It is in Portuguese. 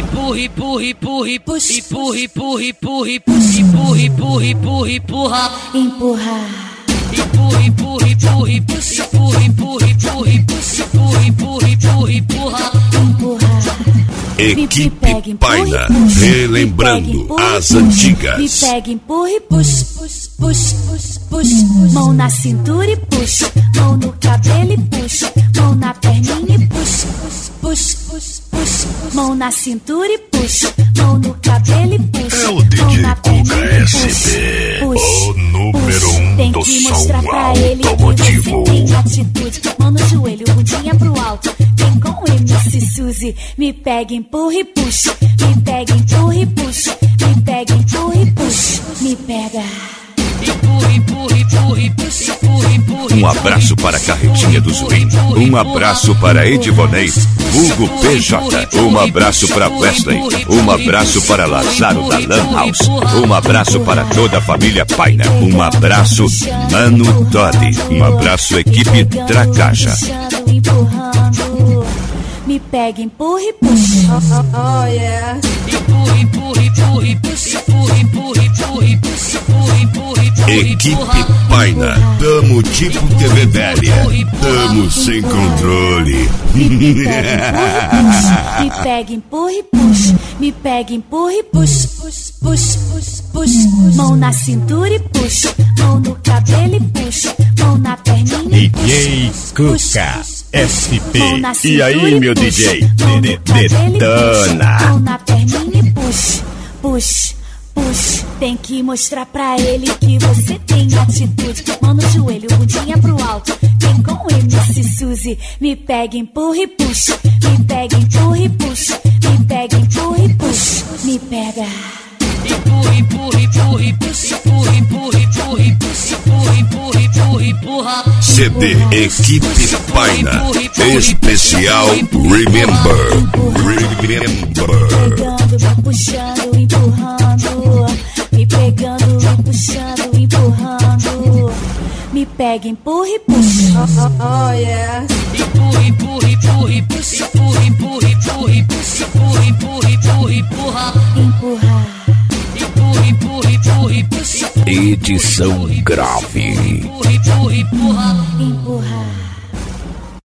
empurra, empurra, empurra, empurra, empurra, empurra, empurra, empurra, empurra, empurra, empurra. Empurra, empurra, empurra, empurra, empurra, empurra, empurra, empurra, empurra, empurra, empurra. Equipe Paina, relembrando as antigas. Me pega, empurra e puxa, puxa, puxa, puxa, puxa. Mão na cintura e puxa, mão no cabelo e puxa, mão na perninha e puxa, puxa, puxa, puxa. Mão na cintura e puxa, mão no cabelo e puxa. É o DJ Cuca SP, o número 1 do som automotivo. Tem atitude, mão no joelho, bundinha pro alto. Vem com MC Suzy, me pega, empurra e puxa, me pega, empurra e puxa, me pega, empurra e puxa, me pega. Empurra, empurra, empurra, empurra, empurra. Um abraço para a Carretinha do Zuim. Um abraço para Edivonei, Hugo PJ. Um abraço para Wesley. Um abraço para Lazaro da Lan House. Um abraço para toda a família Paina. Um abraço Mano Todd. Um abraço equipe Tracaja. Me pega, empurra e puxa. Oh, yeah. Empurra, empurra, empurra, empurra, empurra, empurra, empurra, empurra, empurra. Equipe Paina, tamo tipo TV velha. Tamo sem controle. Me pega, empurra e puxa. Me pega, empurra e puxa. Puxa, puxa, puxa, puxa. Mão na cintura e puxa. Mão no cabelo e puxa. Mão na perninha e puxa. DJ Cuca SP. E aí, meu DJ? Detona. Mão na perninha e puxa, puxa, puxa. Tem que mostrar pra ele que você tem atitude. Mão no joelho, bundinha pro alto. Vem com MC Suzy. Me pega, empurra e puxa. Me pega, empurra e puxa. Me pega, empurra e puxa. Me pega. Empurra, empurra, empurra, empurra, empurra, empurra, empurra, empurra, empurra, empurra. CD Equipe Paina, especial Remember. Pegando, me puxando, empurrando. Me pegando, me puxando, empurrando. Me pega, empurra e puxa. Oh, yeah. Empurra, empurra, empurra, empurra, empurra, empurra, empurra, empurra, empurra, empurra, empurra. Empurra, empurra, empurra, empurra. Edição grave. Empurra, empurra, empurra.